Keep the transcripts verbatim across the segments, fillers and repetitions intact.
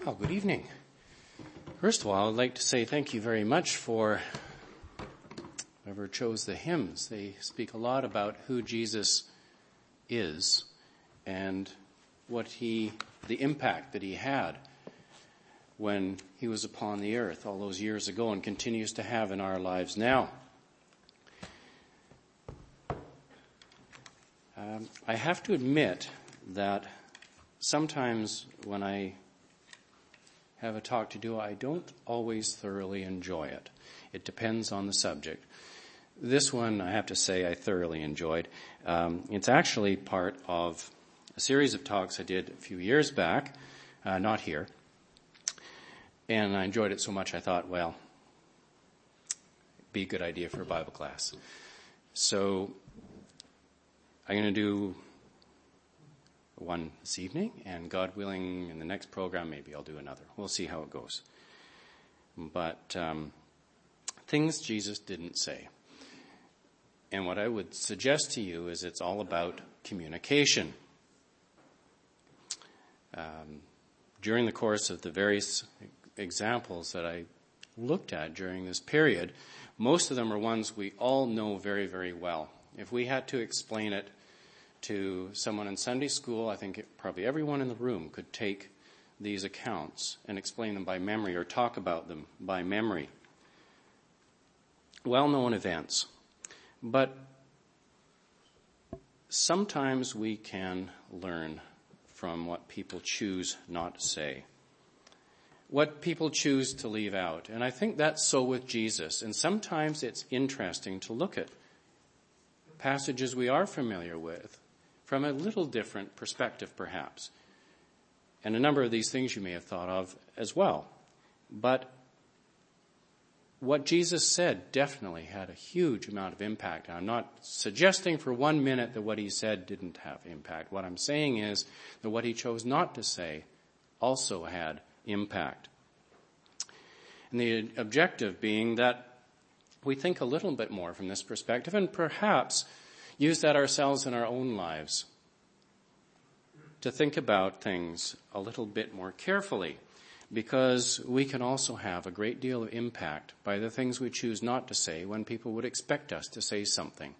Well, good evening. First of all, I'd like to say thank you very much for whoever chose the hymns. They speak a lot about who Jesus is and what he, the impact that he had when he was upon the earth all those years ago and continues to have in our lives now. Um, I have to admit that sometimes when I have a talk to do, I don't always thoroughly enjoy it. It depends on the subject. This one, I have to say, I thoroughly enjoyed. Um, it's actually part of a series of talks I did a few years back, uh, not here. And I enjoyed it so much I thought, well, it'd be a good idea for a Bible class. So I'm going to do one this evening, and God willing, in the next program, maybe I'll do another. We'll see how it goes. But um, things Jesus didn't say. And what I would suggest to you is it's all about communication. Um, during the course of the various examples that I looked at during this period, most of them are ones we all know very, very well. If we had to explain it to someone in Sunday school, I think it, probably everyone in the room could take these accounts and explain them by memory or talk about them by memory. Well-known events. But sometimes we can learn from what people choose not to say, what people choose to leave out. And I think that's so with Jesus. And sometimes it's interesting to look at passages we are familiar with from a little different perspective, perhaps. And a number of these things you may have thought of as well. But what Jesus said definitely had a huge amount of impact. I'm not suggesting for one minute that what he said didn't have impact. What I'm saying is that what he chose not to say also had impact. And the objective being that we think a little bit more from this perspective and perhaps use that ourselves in our own lives to think about things a little bit more carefully, because we can also have a great deal of impact by the things we choose not to say when people would expect us to say something.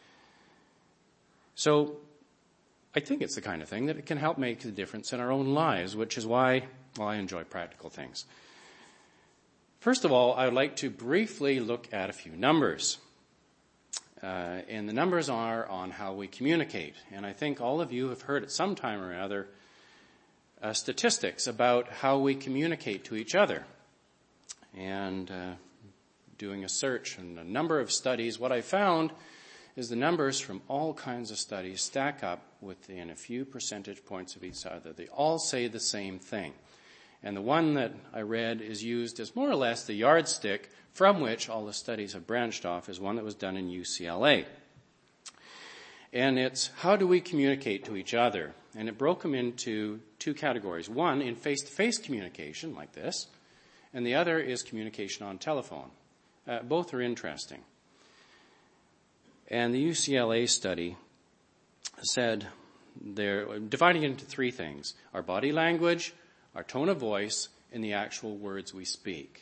So I think it's the kind of thing that it can help make a difference in our own lives, which is why, well, I enjoy practical things. First of all, I would like to briefly look at a few numbers. Uh, and the numbers are on how we communicate. And I think all of you have heard at some time or other uh, statistics about how we communicate to each other. And uh, doing a search and a number of studies, what I found is the numbers from all kinds of studies stack up within a few percentage points of each other. They all say the same thing. And the one that I read is used as more or less the yardstick from which all the studies have branched off, is one that was done in U C L A. And it's how do we communicate to each other? And it broke them into two categories. One, in face-to-face communication, like this, and the other is communication on telephone. Uh, both are interesting. And the U C L A study said they're dividing it into three things: our body language, our tone of voice, and the actual words we speak.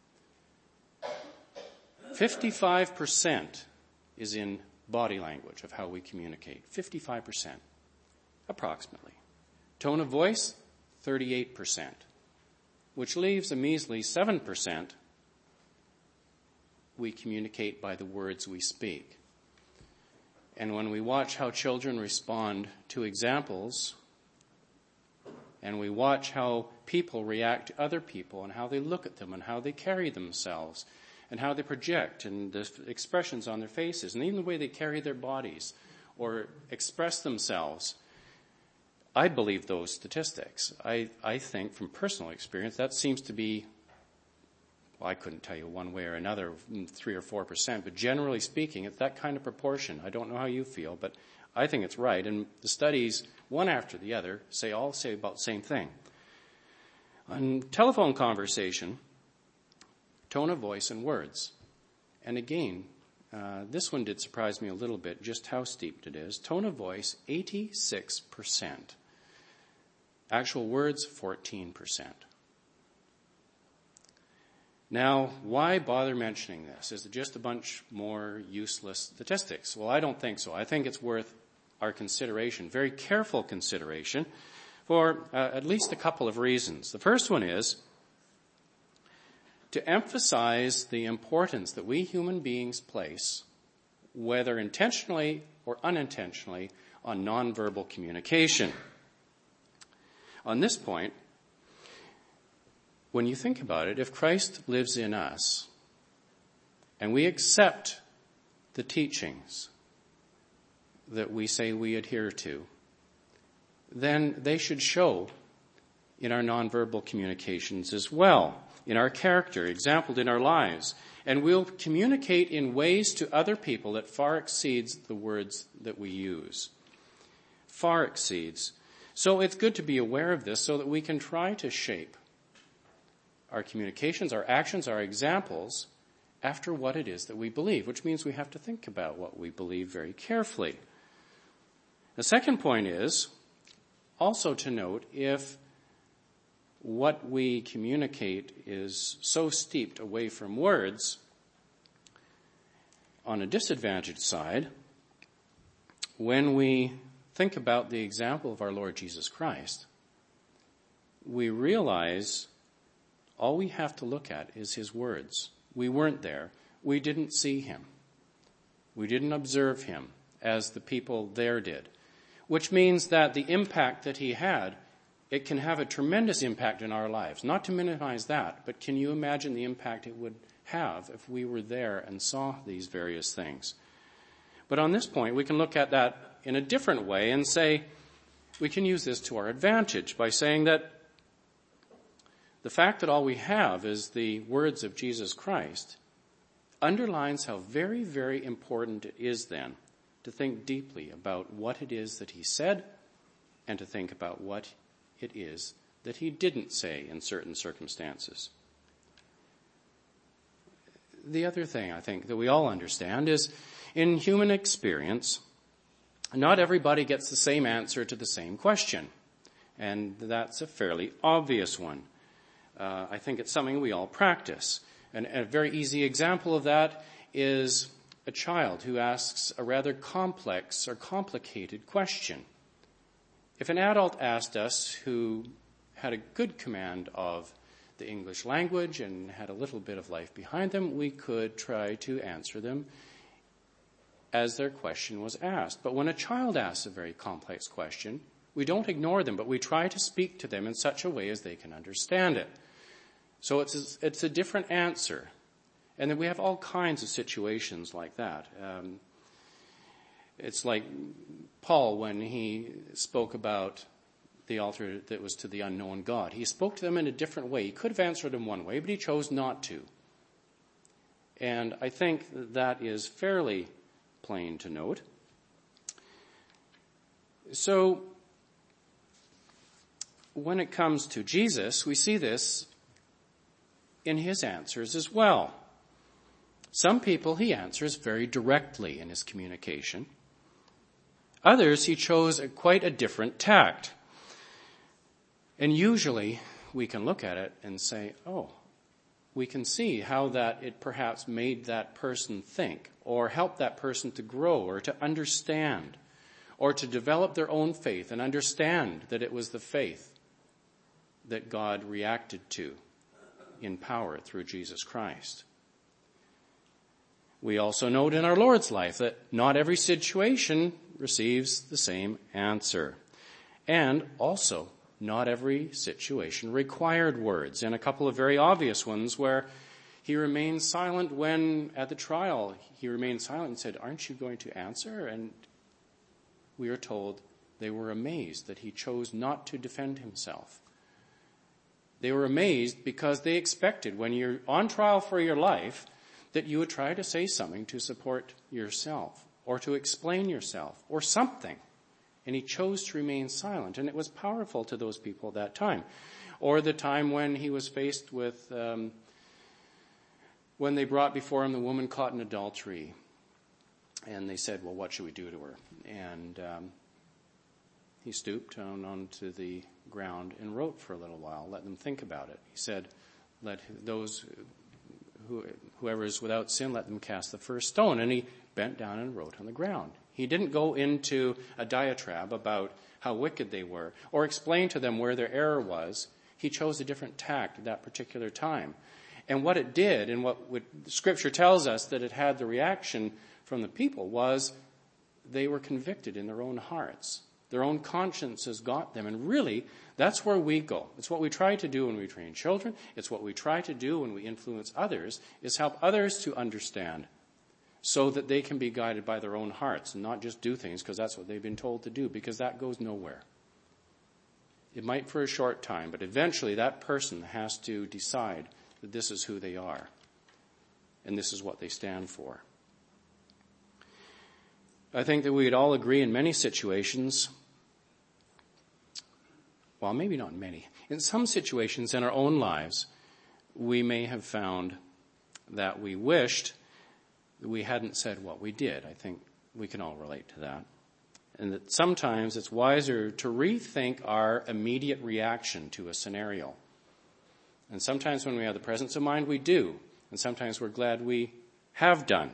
fifty-five percent is in body language of how we communicate. fifty-five percent, approximately. Tone of voice, thirty-eight percent, which leaves a measly seven percent we communicate by the words we speak. And when we watch how children respond to examples, and we watch how people react to other people and how they look at them and how they carry themselves and how they project and the expressions on their faces and even the way they carry their bodies or express themselves, I believe those statistics. I, I think from personal experience that seems to be, well, I couldn't tell you one way or another, three or four percent, but generally speaking, it's that kind of proportion. I don't know how you feel, but I think it's right. And the studies, one after the other, say all say about the same thing. On telephone conversation, tone of voice and words. And again, uh, this one did surprise me a little bit, just how steep it is. Tone of voice, eighty-six percent. Actual words, fourteen percent. Now, why bother mentioning this? Is it just a bunch more useless statistics? Well, I don't think so. I think it's worth our consideration, very careful consideration, for uh, at least a couple of reasons. The first one is to emphasize the importance that we human beings place, whether intentionally or unintentionally, on nonverbal communication. On this point, when you think about it, if Christ lives in us and we accept the teachings that we say we adhere to, then they should show in our nonverbal communications as well, in our character, exampled in our lives. And we'll communicate in ways to other people that far exceeds the words that we use. Far exceeds. So it's good to be aware of this so that we can try to shape our communications, our actions, our examples after what it is that we believe, which means we have to think about what we believe very carefully. The second point is also to note if what we communicate is so steeped away from words, on a disadvantaged side, when we think about the example of our Lord Jesus Christ, we realize all we have to look at is his words. We weren't there. We didn't see him. We didn't observe him as the people there did, which means that the impact that he had, it can have a tremendous impact in our lives. Not to minimize that, but can you imagine the impact it would have if we were there and saw these various things? But on this point, we can look at that in a different way and say, we can use this to our advantage by saying that the fact that all we have is the words of Jesus Christ underlines how very, very important it is then to think deeply about what it is that he said and to think about what it is that he didn't say in certain circumstances. The other thing I think that we all understand is in human experience, not everybody gets the same answer to the same question. And that's a fairly obvious one. Uh, I think it's something we all practice. And a very easy example of that is a child who asks a rather complex or complicated question. If an adult asked us who had a good command of the English language and had a little bit of life behind them, we could try to answer them as their question was asked. But when a child asks a very complex question, we don't ignore them, but we try to speak to them in such a way as they can understand it. So it's a, it's a different answer. And then we have all kinds of situations like that. Um, it's like Paul when he spoke about the altar that was to the unknown God. He spoke to them in a different way. He could have answered them one way, but he chose not to. And I think that is fairly plain to note. So when it comes to Jesus, we see this in his answers as well. Some people he answers very directly in his communication. Others he chose a, quite a different tact. And usually we can look at it and say, oh, we can see how that it perhaps made that person think or helped that person to grow or to understand or to develop their own faith and understand that it was the faith that God reacted to in power through Jesus Christ. We also note in our Lord's life that not every situation receives the same answer. And also, not every situation required words. And a couple of very obvious ones where he remained silent when, at the trial, he remained silent and said, aren't you going to answer? And we are told they were amazed that he chose not to defend himself. They were amazed because they expected when you're on trial for your life that you would try to say something to support yourself or to explain yourself or something. And he chose to remain silent, and it was powerful to those people at that time. Or the time when he was faced with, um, when they brought before him the woman caught in adultery. And they said, well, what should we do to her? And um, he stooped down onto the ground and wrote for a little while, let them think about it. He said, let those who, whoever is without sin, let them cast the first stone. And he bent down and wrote on the ground. He didn't go into a diatribe about how wicked they were or explain to them where their error was. He chose a different tact at that particular time. And what it did, and what would, Scripture tells us that it had the reaction from the people, was they were convicted in their own hearts. Their own consciences got them. And really, that's where we go. It's what we try to do when we train children. It's what we try to do when we influence others, is help others to understand so that they can be guided by their own hearts and not just do things because that's what they've been told to do, because that goes nowhere. It might for a short time, but eventually that person has to decide that this is who they are and this is what they stand for. I think that we'd all agree in many situations, well, maybe not many, in some situations in our own lives, we may have found that we wished that we hadn't said what we did. I think we can all relate to that. And that sometimes it's wiser to rethink our immediate reaction to a scenario. And sometimes when we have the presence of mind, we do. And sometimes we're glad we have done.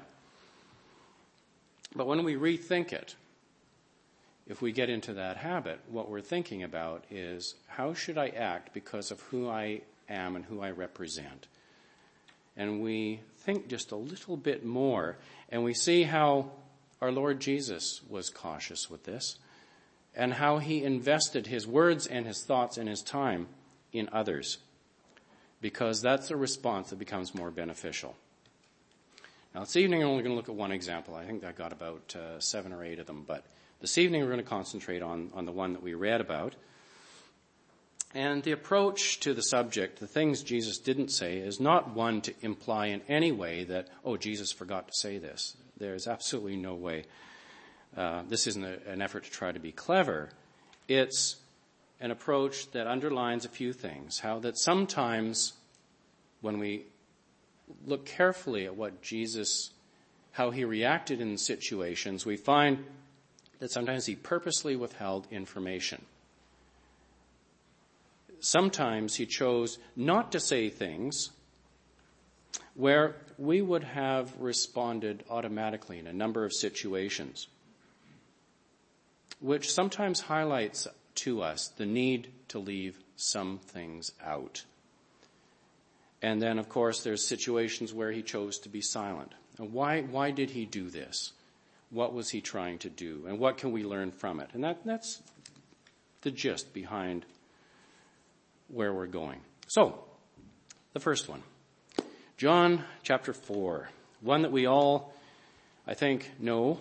But when we rethink it, if we get into that habit, what we're thinking about is, how should I act because of who I am and who I represent? And we think just a little bit more, and we see how our Lord Jesus was cautious with this, and how he invested his words and his thoughts and his time in others, because that's a response that becomes more beneficial. Now, this evening, I'm only going to look at one example. I think I got about uh, seven or eight of them, but this evening we're going to concentrate on, on the one that we read about. And the approach to the subject, the things Jesus didn't say, is not one to imply in any way that, oh, Jesus forgot to say this. There's absolutely no way. Uh, this isn't a, an effort to try to be clever. It's an approach that underlines a few things. How that sometimes when we look carefully at what Jesus, how he reacted in situations, we find that sometimes he purposely withheld information. Sometimes he chose not to say things where we would have responded automatically in a number of situations, which sometimes highlights to us the need to leave some things out. And then, of course, there's situations where he chose to be silent. And why, why did he do this? What was he trying to do? And what can we learn from it? And that, that's the gist behind where we're going. So, the first one. John chapter four. One that we all, I think, know.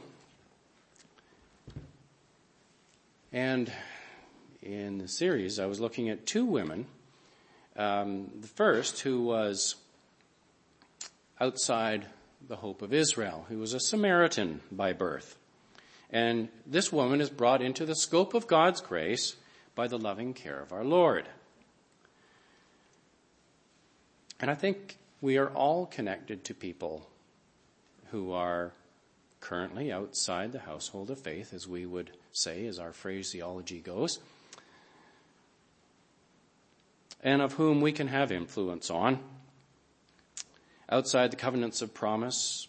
And in the series, I was looking at two women. Um, the first, who was outside the hope of Israel, who was a Samaritan by birth. And this woman is brought into the scope of God's grace by the loving care of our Lord. And I think we are all connected to people who are currently outside the household of faith, as we would say, as our phraseology goes, and of whom we can have influence on, outside the covenants of promise.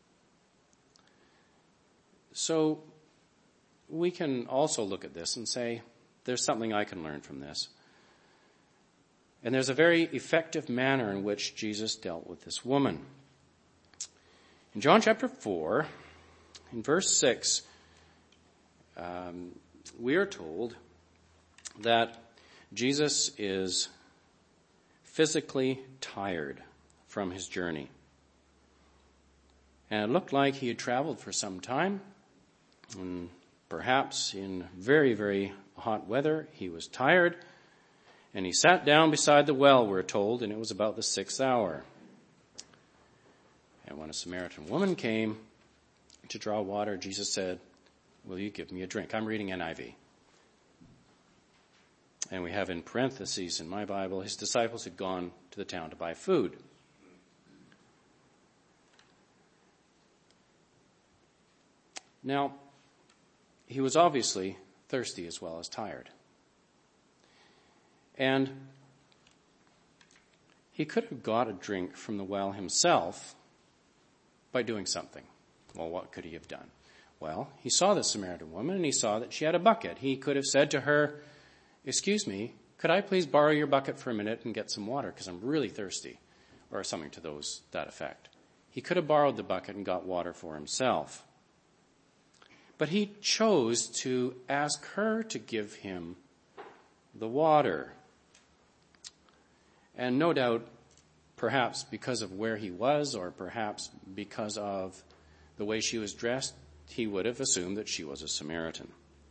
So we can also look at this and say, there's something I can learn from this. And there's a very effective manner in which Jesus dealt with this woman. In John chapter four, in verse six, um, we are told that Jesus is physically tired from his journey. And it looked like he had traveled for some time, and perhaps in very, very hot weather, he was tired. And he sat down beside the well, we're told, and it was about the sixth hour. And when a Samaritan woman came to draw water, Jesus said, "Will you give me a drink?" I'm reading N I V. And we have in parentheses in my Bible, his disciples had gone to the town to buy food. Now, he was obviously thirsty as well as tired. And He could have got a drink from the well himself by doing something. Well, what could he have done? Well, he saw the Samaritan woman and he saw that she had a bucket. He could have said to her, "Excuse me, could I please borrow your bucket for a minute and get some water because I'm really thirsty," or something to those that effect. He could have borrowed the bucket and got water for himself. But he chose to ask her to give him the water. And no doubt, perhaps because of where he was, or perhaps because of the way she was dressed, he would have assumed that she was a Samaritan.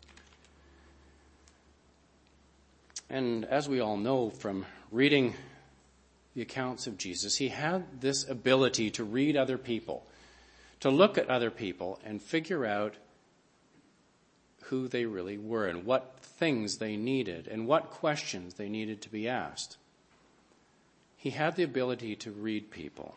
And as we all know from reading the accounts of Jesus, he had this ability to read other people, to look at other people and figure out who they really were and what things they needed and what questions they needed to be asked. He had the ability to read people.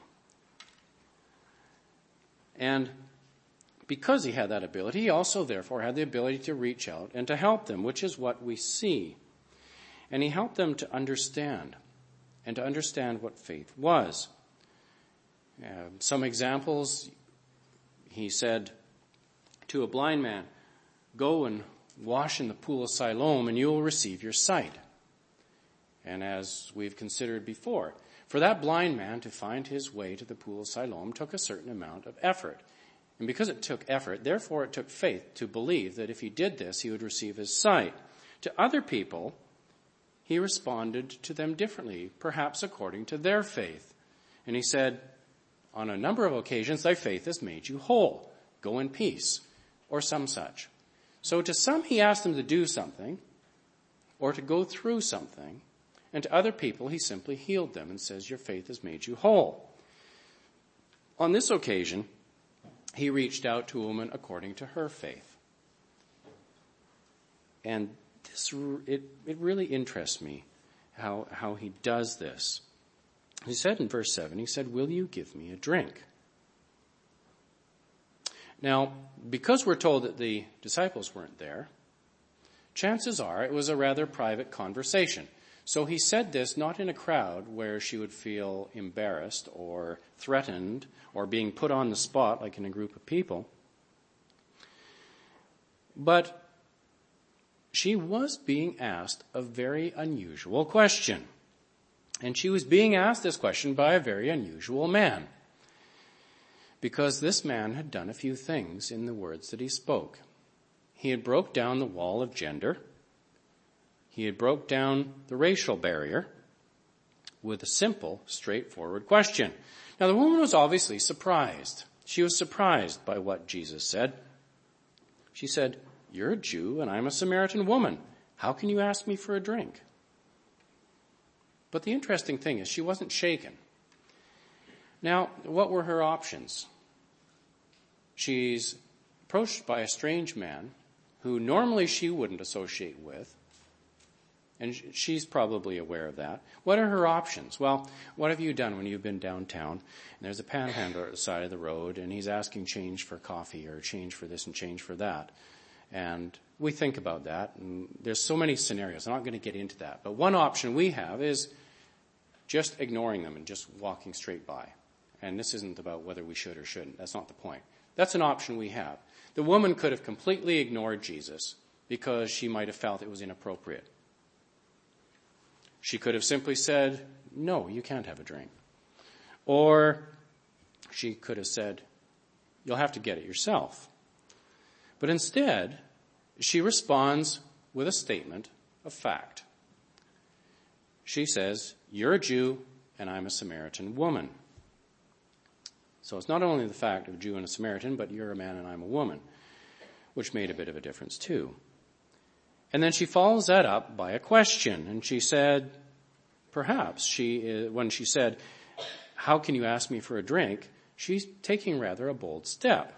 And because he had that ability, he also therefore had the ability to reach out and to help them, which is what we see. And he helped them to understand and to understand what faith was. Uh, some examples, he said to a blind man, "Go and wash in the pool of Siloam and you will receive your sight." And as we've considered before, for that blind man to find his way to the pool of Siloam took a certain amount of effort. And because it took effort, therefore it took faith to believe that if he did this, he would receive his sight. To other people, he responded to them differently, perhaps according to their faith. And he said, "On a number of occasions, thy faith has made you whole. Go in peace," or some such. So to some, he asked them to do something or to go through something. And to other people, he simply healed them and says, "Your faith has made you whole." On this occasion, he reached out to a woman according to her faith. And this, it, it really interests me how, how he does this. He said in verse seven, he said, "Will you give me a drink?" Now, because we're told that the disciples weren't there, chances are it was a rather private conversation. So he said this not in a crowd where she would feel embarrassed or threatened or being put on the spot like in a group of people. But she was being asked a very unusual question. And she was being asked this question by a very unusual man. Because this man had done a few things in the words that he spoke. He had broke down the wall of gender. He had broke down the racial barrier with a simple, straightforward question. Now, the woman was obviously surprised. She was surprised by what Jesus said. She said, "You're a Jew and I'm a Samaritan woman. How can you ask me for a drink?" But the interesting thing is she wasn't shaken. Now, what were her options? She's approached by a strange man who normally she wouldn't associate with. And she's probably aware of that. What are her options? Well, what have you done when you've been downtown and there's a panhandler at the side of the road and he's asking change for coffee or change for this and change for that? And we think about that. And there's so many scenarios. I'm not going to get into that. But one option we have is just ignoring them and just walking straight by. And this isn't about whether we should or shouldn't. That's not the point. That's an option we have. The woman could have completely ignored Jesus because she might have felt it was inappropriate. She could have simply said, "No, you can't have a drink." Or she could have said, "You'll have to get it yourself." But instead, she responds with a statement of fact. She says, "You're a Jew and I'm a Samaritan woman." So it's not only the fact of a Jew and a Samaritan, but you're a man and I'm a woman, which made a bit of a difference too. And then she follows that up by a question. And she said, perhaps she, when she said, "How can you ask me for a drink?" she's taking rather a bold step.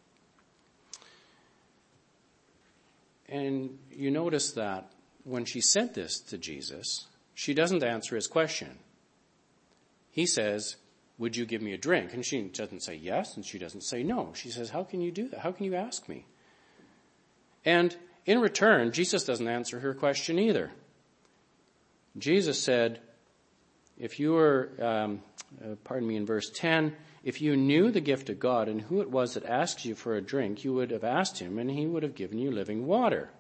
And you notice that when she said this to Jesus, she doesn't answer his question. He says, "Would you give me a drink?" And she doesn't say yes, and she doesn't say no. She says, "How can you do that? How can you ask me?" And in return, Jesus doesn't answer her question either. Jesus said, If you were, um, uh, pardon me, in verse ten, if you knew the gift of God and who it was that asked you for a drink, you would have asked him and he would have given you living water.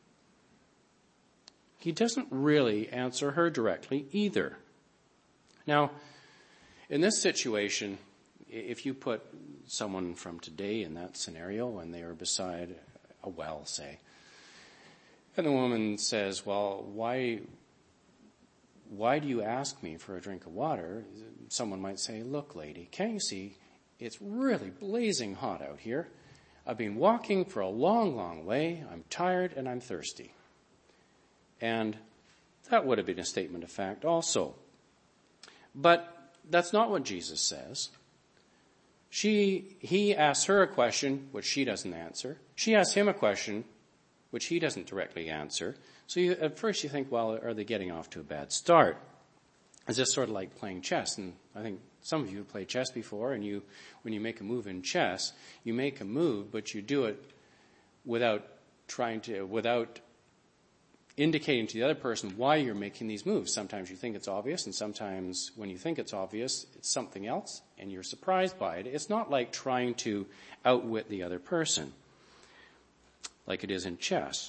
He doesn't really answer her directly either. Now, in this situation, if you put someone from today in that scenario and they are beside a well, say, and the woman says, well, why, why do you ask me for a drink of water? Someone might say, look, lady, can't you see it's really blazing hot out here? I've been walking for a long, long way. I'm tired and I'm thirsty. And that would have been a statement of fact also. But that's not what Jesus says. She, he asks her a question, which she doesn't answer. She asks him a question, which he doesn't directly answer. So you, at first you think, well, are they getting off to a bad start? Is this sort of like playing chess? And I think some of you have played chess before, and you, when you make a move in chess, you make a move, but you do it without trying to, without indicating to the other person why you're making these moves. Sometimes you think it's obvious, and sometimes when you think it's obvious, it's something else, and you're surprised by it. It's not like trying to outwit the other person, like it is in chess.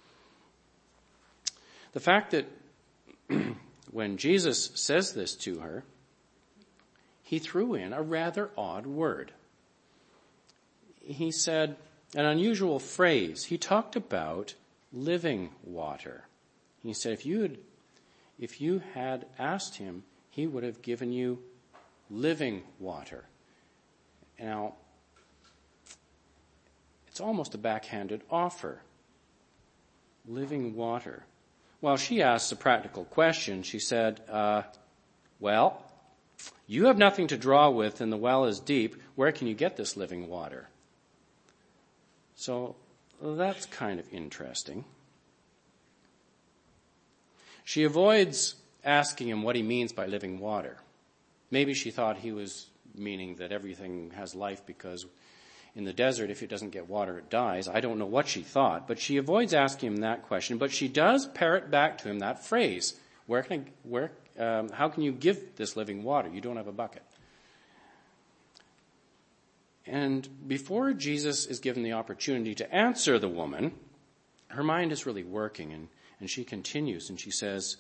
The fact that when Jesus says this to her, he threw in a rather odd word. He said an unusual phrase. He talked about living water. He said if you had, if you had asked him, he would have given you living water. Now, it's almost a backhanded offer. Living water. Well, she asked a practical question. She said, uh, well, you have nothing to draw with and the well is deep. Where can you get this living water? So that's kind of interesting. She avoids asking him what he means by living water. Maybe she thought he was meaning that everything has life because in the desert, if it doesn't get water, it dies. I don't know what she thought, but she avoids asking him that question. But she does parrot back to him that phrase, where can I, where, um, how can you give this living water? You don't have a bucket. And before Jesus is given the opportunity to answer the woman, her mind is really working, and, and she continues, and she says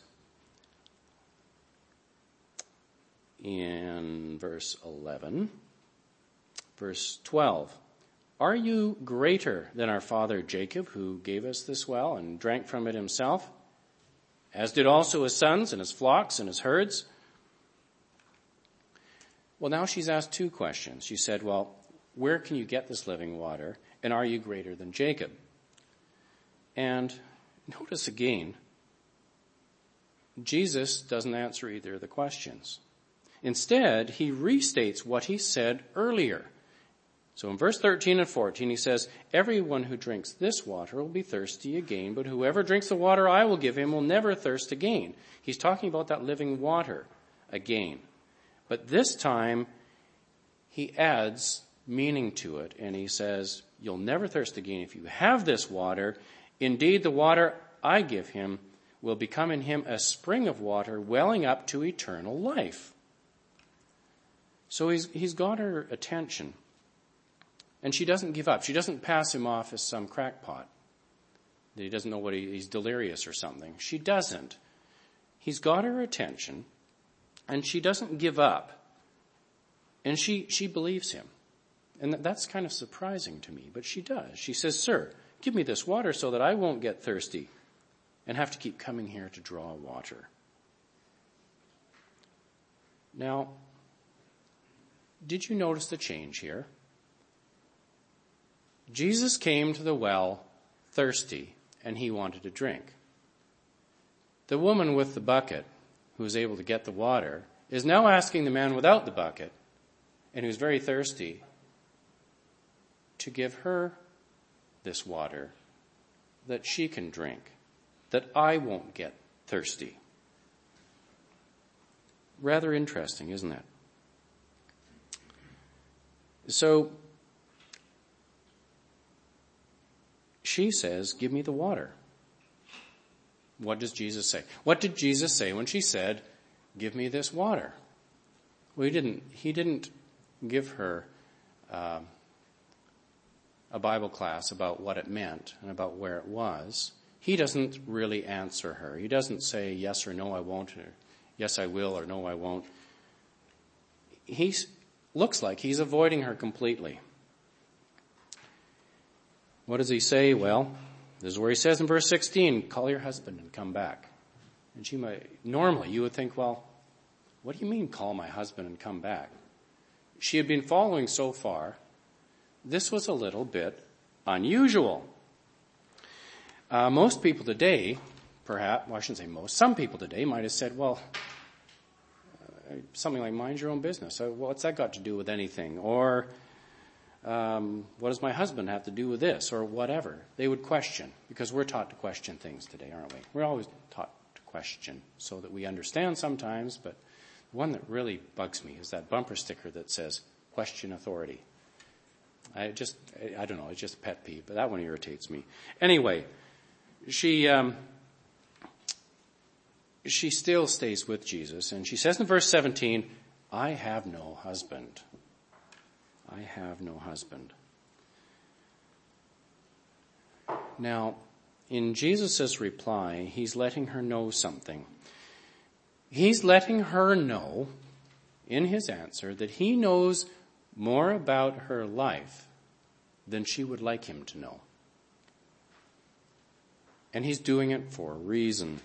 in verse eleven, verse twelve, are you greater than our father Jacob, who gave us this well and drank from it himself, as did also his sons and his flocks and his herds? Well, now she's asked two questions. She said, well, where can you get this living water? And are you greater than Jacob? And notice again, Jesus doesn't answer either of the questions. Instead, he restates what he said earlier. So in verse thirteen and fourteen, he says, everyone who drinks this water will be thirsty again, but whoever drinks the water I will give him will never thirst again. He's talking about that living water again. But this time, he adds meaning to it, and he says, you'll never thirst again if you have this water. Indeed, the water I give him will become in him a spring of water welling up to eternal life. So he's, he's got her attention. And she doesn't give up. She doesn't pass him off as some crackpot, that he doesn't know what he, he's delirious or something. She doesn't. He's got her attention, and she doesn't give up. And she, she believes him. And that's kind of surprising to me, but she does. She says, sir, give me this water so that I won't get thirsty and have to keep coming here to draw water. Now, did you notice the change here? Jesus came to the well thirsty, and he wanted to drink. The woman with the bucket, who was able to get the water, is now asking the man without the bucket, and who's very thirsty, to give her this water that she can drink, that I won't get thirsty. Rather interesting, isn't it? So, she says, give me the water. What does Jesus say? What did Jesus say when she said, give me this water. Well, he didn't, he didn't give her uh, a Bible class about what it meant and about where it was. He doesn't really answer her. He doesn't say yes or no, I won't, or yes, I will, or no, I won't. He looks like he's avoiding her completely. What does he say? Well, this is where he says in verse sixteen, call your husband and come back. And she might, normally you would think, well, what do you mean call my husband and come back? She had been following so far. This was a little bit unusual. Uh, most people today, perhaps, well, I shouldn't say most, some people today might have said, well, uh, something like mind your own business. So what's that got to do with anything? Or um, what does my husband have to do with this? Or whatever. They would question, because we're taught to question things today, aren't we? We're always taught to question so that we understand sometimes, but the one that really bugs me is that bumper sticker that says, question authority. I just, I don't know, it's just a pet peeve, but that one irritates me. Anyway, she, um, she still stays with Jesus, and she says in verse seventeen, I have no husband. I have no husband. Now, in Jesus' reply, he's letting her know something. He's letting her know, in his answer, that he knows more about her life than she would like him to know. And he's doing it for a reason.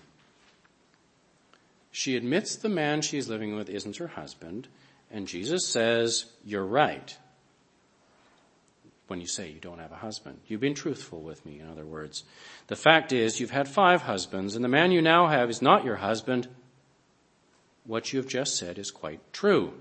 She admits the man she's living with isn't her husband, and Jesus says, you're right. When you say you don't have a husband. You've been truthful with me, in other words. The fact is, you've had five husbands, and the man you now have is not your husband. What you've just said is quite true.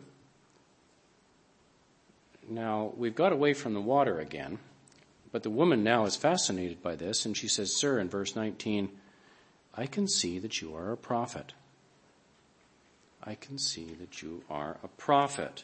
Now, we've got away from the water again, but the woman now is fascinated by this, and she says, Sir, in verse nineteen, I can see that you are a prophet. I can see that you are a prophet.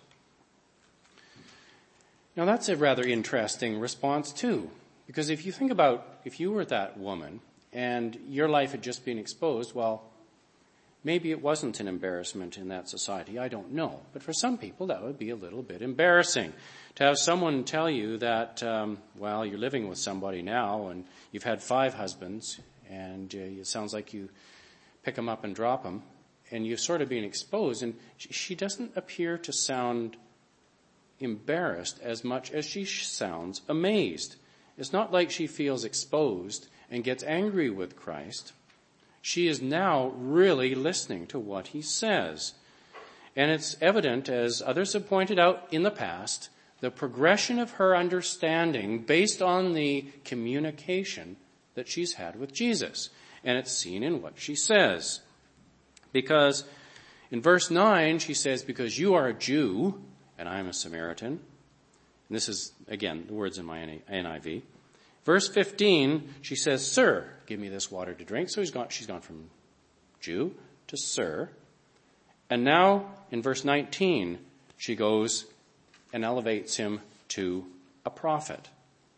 Now, that's a rather interesting response, too, because if you think about, if you were that woman and your life had just been exposed, well, maybe it wasn't an embarrassment in that society. I don't know. But for some people, that would be a little bit embarrassing to have someone tell you that, um, well, you're living with somebody now and you've had five husbands and uh, it sounds like you pick them up and drop them and you've sort of been exposed. And she doesn't appear to sound embarrassed as much as she sounds amazed. It's not like she feels exposed and gets angry with Christ. She is now really listening to what he says. And it's evident, as others have pointed out in the past, the progression of her understanding based on the communication that she's had with Jesus. And it's seen in what she says. Because in verse nine, she says, because you are a Jew and I am a Samaritan. And this is, again, the words in my N I V. Verse fifteen, she says, Sir, give me this water to drink. So he's gone, she's gone from Jew to Sir. And now, in verse nineteen, she goes and elevates him to a prophet.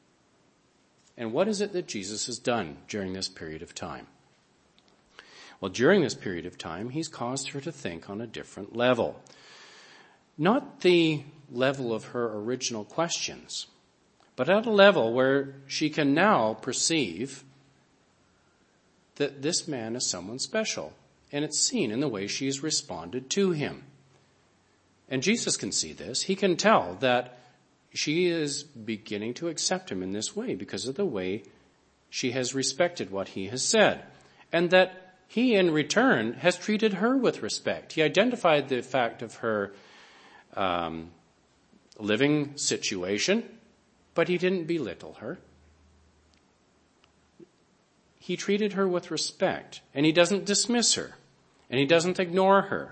And what is it that Jesus has done during this period of time? Well, during this period of time, he's caused her to think on a different level. Not the level of her original questions, but at a level where she can now perceive that this man is someone special. And it's seen in the way she's responded to him. And Jesus can see this. He can tell that she is beginning to accept him in this way because of the way she has respected what he has said. And that he, in return, has treated her with respect. He identified the fact of her um, living situation, but he didn't belittle her. He treated her with respect, and he doesn't dismiss her, and he doesn't ignore her.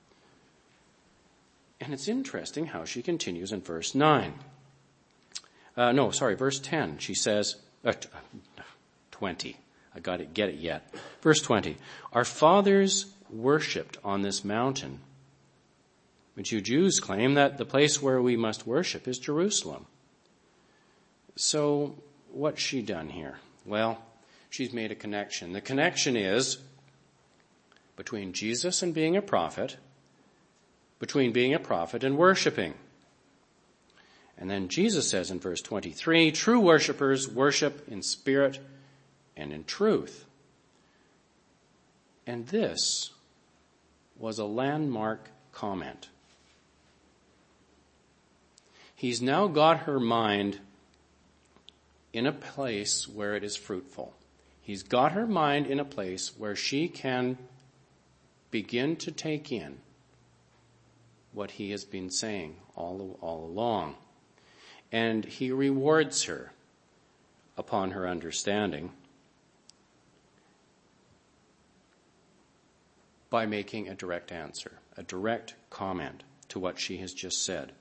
And it's interesting how she continues in verse nine. Uh, no, sorry, verse ten. She says, uh, twenty. I got to get it yet. Verse twenty. Our fathers worshipped on this mountain, but you Jews claim that the place where we must worship is Jerusalem. So what's she done here? Well, she's made a connection. The connection is, between Jesus and being a prophet, between being a prophet and worshiping. And then Jesus says in verse twenty-three, true worshipers worship in spirit and in truth. And this was a landmark comment. He's now got her mind in a place where it is fruitful. He's got her mind in a place where she can begin to take in what he has been saying all, all along. And he rewards her upon her understanding by making a direct answer, a direct comment to what she has just said.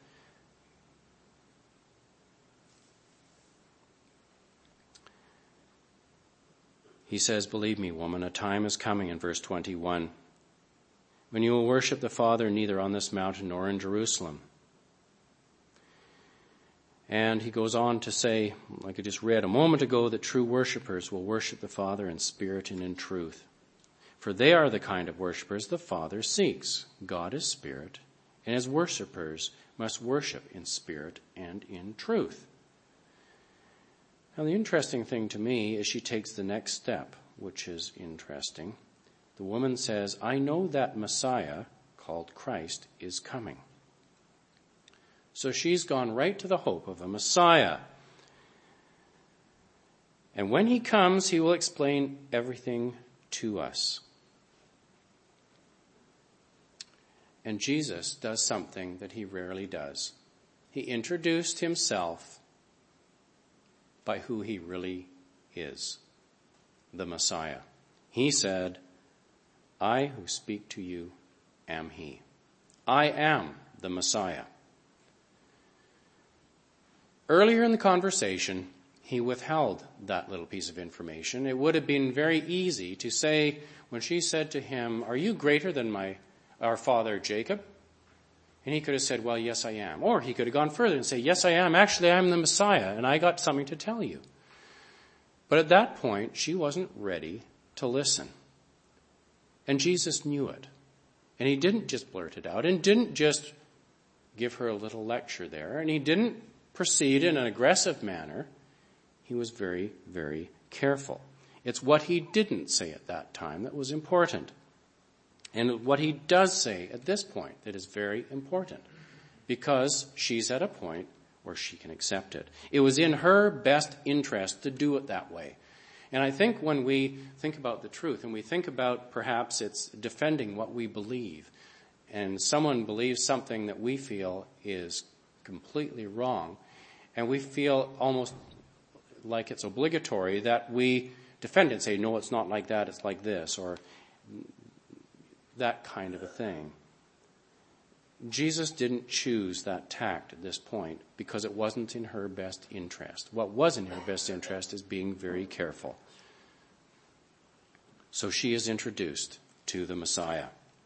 He says, believe me, woman, a time is coming, in verse twenty-one, when you will worship the Father neither on this mountain nor in Jerusalem. And he goes on to say, like I just read a moment ago, that true worshipers will worship the Father in spirit and in truth. For they are the kind of worshipers the Father seeks. God is spirit, and his worshipers must worship in spirit and in truth. Now, the interesting thing to me is she takes the next step, which is interesting. The woman says, I know that Messiah, called Christ, is coming. So she's gone right to the hope of a Messiah. And when he comes, he will explain everything to us. And Jesus does something that he rarely does. He introduced himself by who he really is, the Messiah. He said, I who speak to you am he. I am the Messiah. Earlier in the conversation, he withheld that little piece of information. It would have been very easy to say, when she said to him, are you greater than my our father Jacob? And he could have said, well, yes, I am. Or he could have gone further and say, yes, I am. Actually, I'm the Messiah, and I got something to tell you. But at that point, she wasn't ready to listen. And Jesus knew it. And he didn't just blurt it out, and didn't just give her a little lecture there, and he didn't proceed in an aggressive manner. He was very, very careful. It's what he didn't say at that time that was important. And what he does say at this point that is very important, because she's at a point where she can accept it. It was in her best interest to do it that way. And I think when we think about the truth, and we think about perhaps it's defending what we believe, and someone believes something that we feel is completely wrong, and we feel almost like it's obligatory that we defend it and say, no, it's not like that, it's like this, or that kind of a thing. Jesus didn't choose that tact at this point because it wasn't in her best interest. What was in her best interest is being very careful. So she is introduced to the Messiah.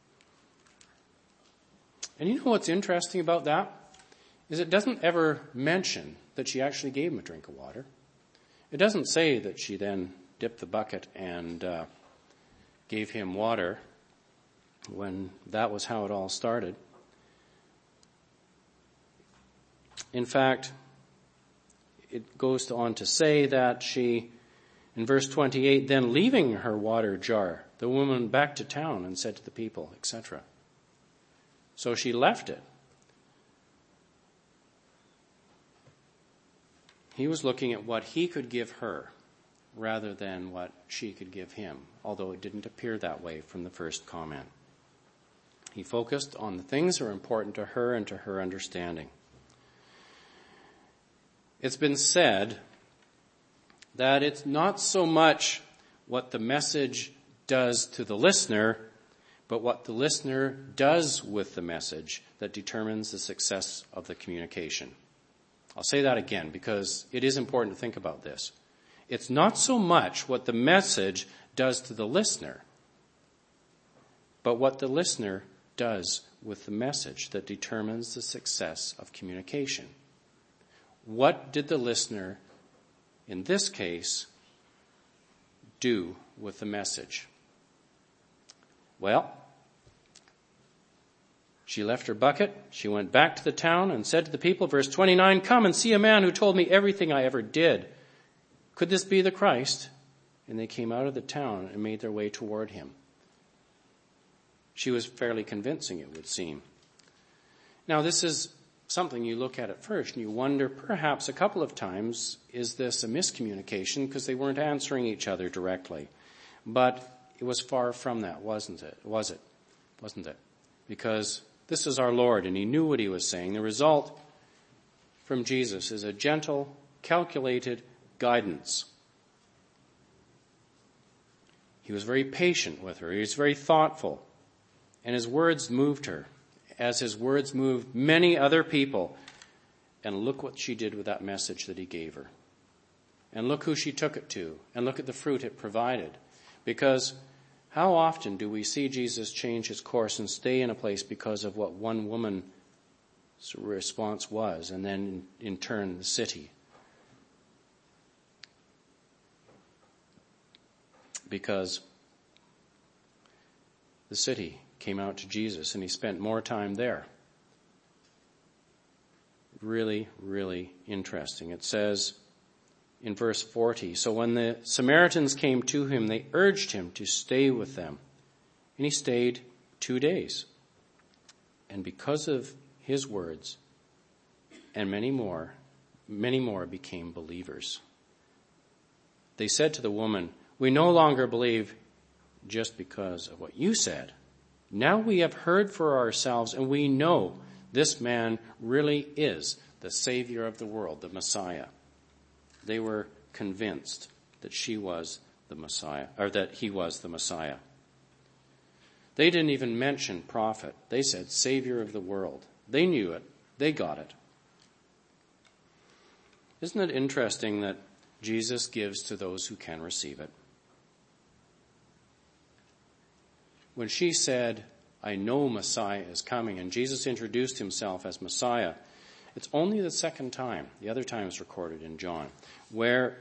And you know what's interesting about that? Is it doesn't ever mention that she actually gave him a drink of water. It doesn't say that she then dipped the bucket and uh, gave him water when that was how it all started. In fact, it goes on to say that she, in verse twenty-eight, then leaving her water jar, the woman went back to town and said to the people, et cetera. So she left it. He was looking at what he could give her rather than what she could give him, although it didn't appear that way from the first comment. He focused on the things that are important to her and to her understanding. It's been said that it's not so much what the message does to the listener, but what the listener does with the message that determines the success of the communication. I'll say that again because it is important to think about this. It's not so much what the message does to the listener, but what the listener does with the message that determines the success of communication. What did the listener, in this case, do with the message? Well, she left her bucket. She went back to the town and said to the people, verse twenty-nine, "Come and see a man who told me everything I ever did. Could this be the Christ?" And they came out of the town and made their way toward him. She was fairly convincing, it would seem. Now, this is something you look at at first and you wonder, perhaps a couple of times, is this a miscommunication because they weren't answering each other directly? But it was far from that, wasn't it? Was it? Wasn't it? Because this is our Lord, and he knew what he was saying. The result from Jesus is a gentle, calculated guidance. He was very patient with her. He was very thoughtful. And his words moved her, as his words moved many other people. And look what she did with that message that he gave her. And look who she took it to. And look at the fruit it provided. Because how often do we see Jesus change his course and stay in a place because of what one woman's response was, and then in turn the city? Because the city came out to Jesus and he spent more time there. Really, really interesting. It says in verse forty, "So when the Samaritans came to him, they urged him to stay with them. And he stayed two days. And because of his words and many more, many more became believers. They said to the woman, 'We no longer believe just because of what you said. Now we have heard for ourselves, and we know this man really is the Savior of the world, the Messiah.'" They were convinced that she was the Messiah, or that he was the Messiah. They didn't even mention prophet. They said Savior of the world. They knew it. They got it. Isn't it interesting that Jesus gives to those who can receive it? When she said, "I know Messiah is coming," and Jesus introduced himself as Messiah, it's only the second time, the other time is recorded in John, where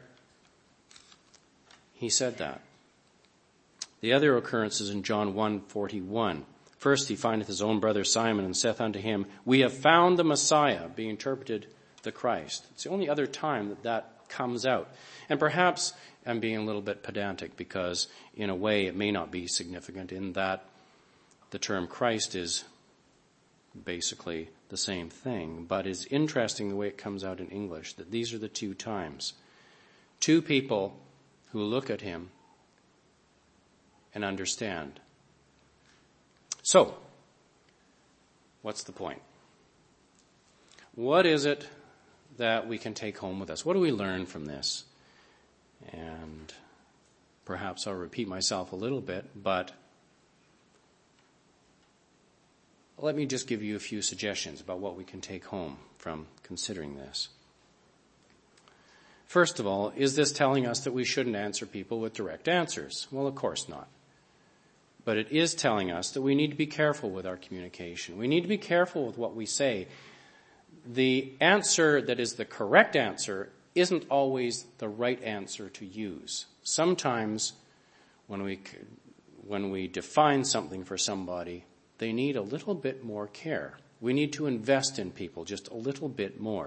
he said that. The other occurrence is in John one forty-one. "First he findeth his own brother Simon, and saith unto him, 'We have found the Messiah,'" being interpreted the Christ. It's the only other time that that comes out. And perhaps I'm being a little bit pedantic because in a way it may not be significant in that the term Christ is basically the same thing, but it's interesting the way it comes out in English, that these are the two times. Two people who look at him and understand. So, what's the point? What is it that we can take home with us? What do we learn from this? And perhaps I'll repeat myself a little bit, but let me just give you a few suggestions about what we can take home from considering this. First of all, is this telling us that we shouldn't answer people with direct answers? Well, of course not. But it is telling us that we need to be careful with our communication. We need to be careful with what we say. The answer that is the correct answer isn't always the right answer to use. Sometimes when we when we define something for somebody, they need a little bit more care. We need to invest in people just a little bit more.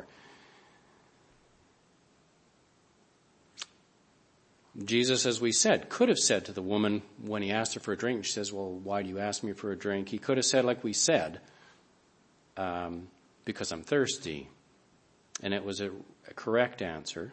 Jesus, as we said, could have said to the woman when he asked her for a drink, she says, "Well, why do you ask me for a drink?" He could have said, like we said, um, "because I'm thirsty." And it was a, a correct answer.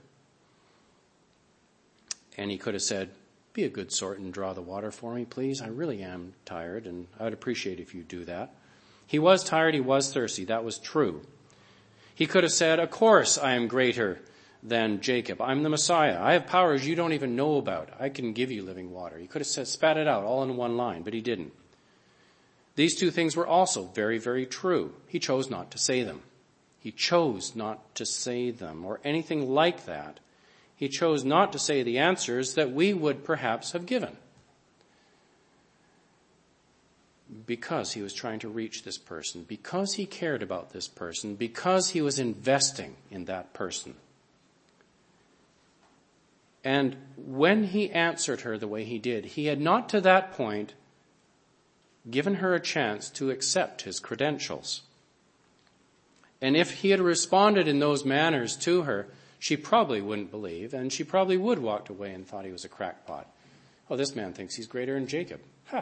And he could have said, "Be a good sort and draw the water for me, please. I really am tired, and I would appreciate if you do that." He was tired. He was thirsty. That was true. He could have said, "Of course I am greater than Jacob. I'm the Messiah. I have powers you don't even know about. I can give you living water." He could have said, spat it out all in one line, but he didn't. These two things were also very, very true. He chose not to say them. He chose not to say them or anything like that. He chose not to say the answers that we would perhaps have given, because he was trying to reach this person, because he cared about this person, because he was investing in that person. And when he answered her the way he did, he had not to that point given her a chance to accept his credentials. And if he had responded in those manners to her, she probably wouldn't believe, and she probably would have walked away and thought he was a crackpot. Oh, this man thinks he's greater than Jacob. Huh.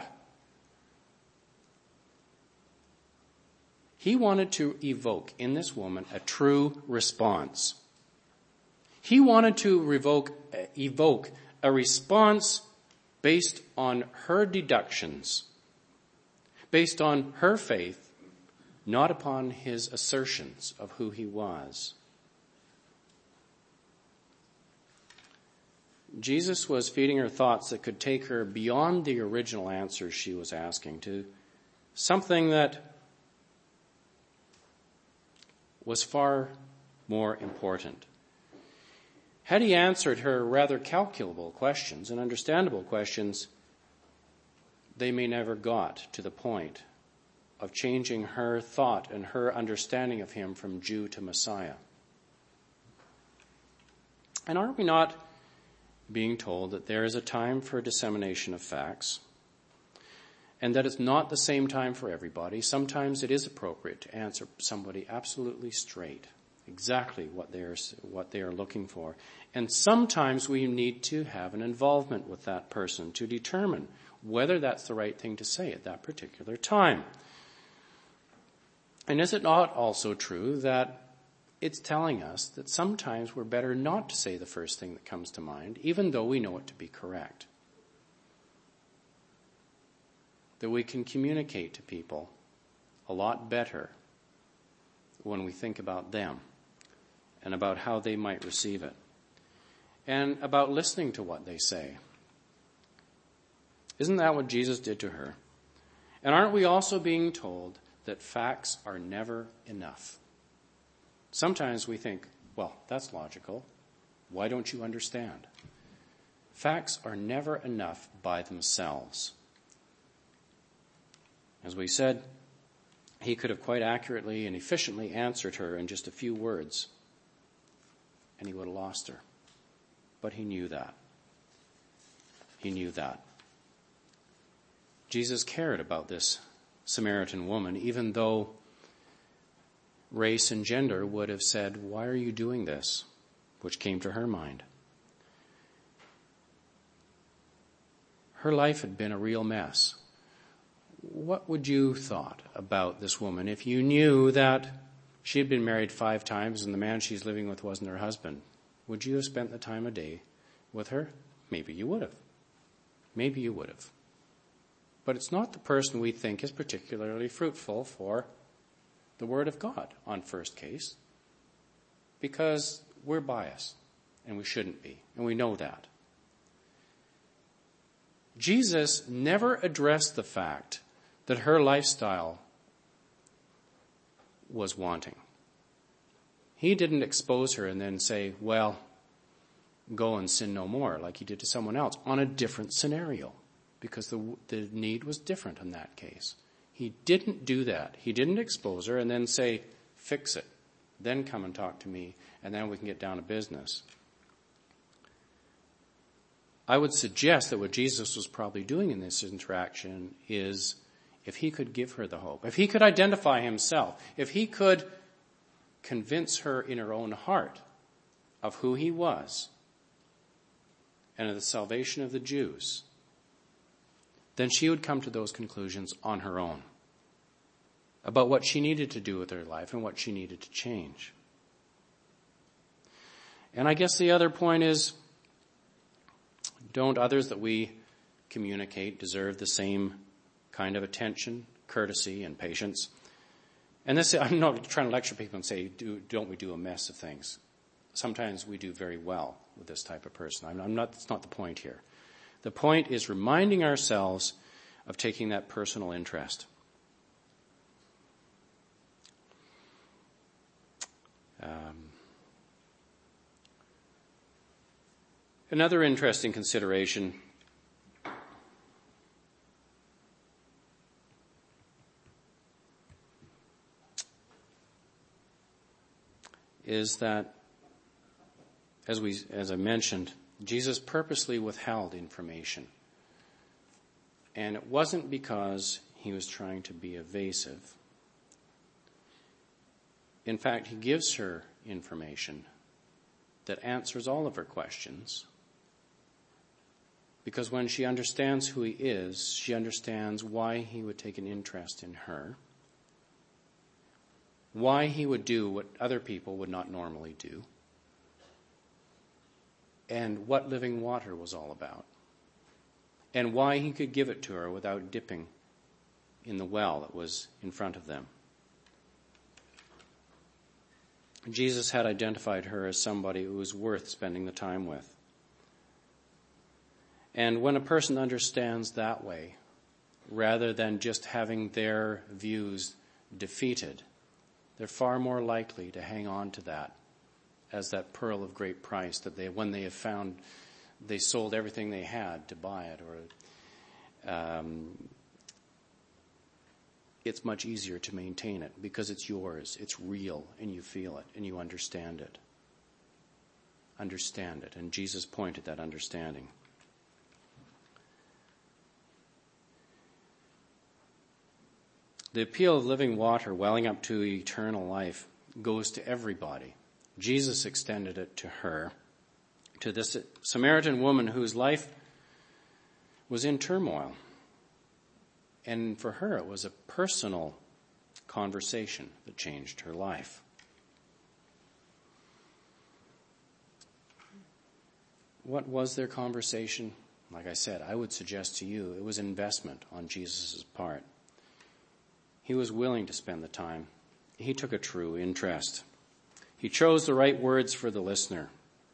He wanted to evoke in this woman a true response. He wanted to revoke, uh, evoke a response based on her deductions, based on her faith, not upon his assertions of who he was. Jesus was feeding her thoughts that could take her beyond the original answers she was asking to something that was far more important. Had he answered her rather calculable questions and understandable questions, they may never got to the point of changing her thought and her understanding of him from Jew to Messiah. And are we not being told that there is a time for dissemination of facts and that it's not the same time for everybody? Sometimes it is appropriate to answer somebody absolutely straight, exactly what they are, what they are looking for. And sometimes we need to have an involvement with that person to determine whether that's the right thing to say at that particular time. And is it not also true that it's telling us that sometimes we're better not to say the first thing that comes to mind, even though we know it to be correct? That we can communicate to people a lot better when we think about them and about how they might receive it and about listening to what they say. Isn't that what Jesus did to her? And aren't we also being told that facts are never enough? Sometimes we think, well, that's logical. Why don't you understand? Facts are never enough by themselves. As we said, he could have quite accurately and efficiently answered her in just a few words, and he would have lost her. But he knew that. He knew that. Jesus cared about this Samaritan woman, even though race and gender would have said, "Why are you doing this?" which came to her mind. Her life had been a real mess. What would you thought about this woman if you knew that she had been married five times and the man she's living with wasn't her husband? Would you have spent the time of day with her? Maybe you would have. Maybe you would have. But it's not the person we think is particularly fruitful for the Word of God on first case, because we're biased, and we shouldn't be, and we know that. Jesus never addressed the fact that her lifestyle was wanting. He didn't expose her and then say, well, go and sin no more, like he did to someone else, on a different scenario, because the, the need was different in that case. He didn't do that. He didn't expose her and then say, fix it, then come and talk to me, and then we can get down to business. I would suggest that what Jesus was probably doing in this interaction is, if he could give her the hope, if he could identify himself, if he could convince her in her own heart of who he was and of the salvation of the Jews, then she would come to those conclusions on her own about what she needed to do with her life and what she needed to change. And I guess the other point is, don't others that we communicate deserve the same kind of attention, courtesy, and patience? And this, I'm not trying to lecture people and say, do, don't we do a mess of things? Sometimes we do very well with this type of person. I'm, I'm not, that's not the point here. The point is reminding ourselves of taking that personal interest. Um, another interesting consideration is that, as we, as I mentioned, Jesus purposely withheld information. And it wasn't because he was trying to be evasive. In fact, he gives her information that answers all of her questions. Because when she understands who he is, she understands why he would take an interest in her, why he would do what other people would not normally do, and what living water was all about, and why he could give it to her without dipping in the well that was in front of them. Jesus had identified her as somebody who was worth spending the time with. And when a person understands that way, rather than just having their views defeated, they're far more likely to hang on to that as that pearl of great price that they, when they have found, they sold everything they had to buy it, or um, it's much easier to maintain it because it's yours, it's real, and you feel it, and you understand it. Understand it. And Jesus pointed that understanding. The appeal of living water welling up to eternal life goes to everybody. Jesus extended it to her, to this Samaritan woman whose life was in turmoil. And for her, it was a personal conversation that changed her life. What was their conversation? Like I said, I would suggest to you it was investment on Jesus' part. He was willing to spend the time. He took a true interest. He chose the right words for the listener.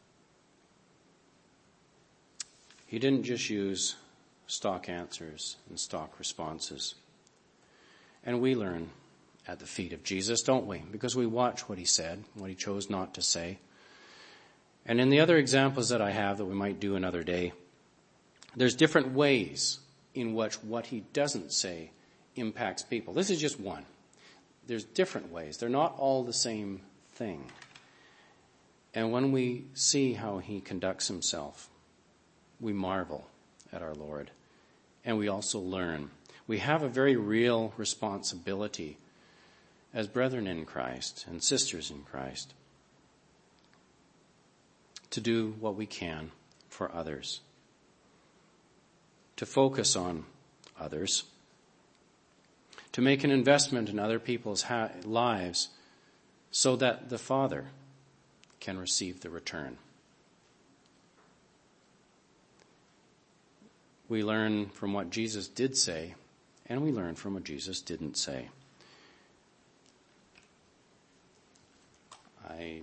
He didn't just use stock answers and stock responses. And we learn at the feet of Jesus, don't we? Because we watch what he said, what he chose not to say. And in the other examples that I have that we might do another day, there's different ways in which what he doesn't say impacts people. This is just one. There's different ways. They're not all the same thing. And when we see how he conducts himself, we marvel at our Lord. And we also learn. We have a very real responsibility as brethren in Christ and sisters in Christ to do what we can for others, to focus on others, to make an investment in other people's ha- lives so that the Father can receive the return. We learn from what Jesus did say, and we learn from what Jesus didn't say. I,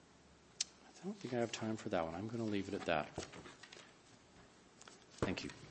I don't think I have time for that one. I'm going to leave it at that. Thank you.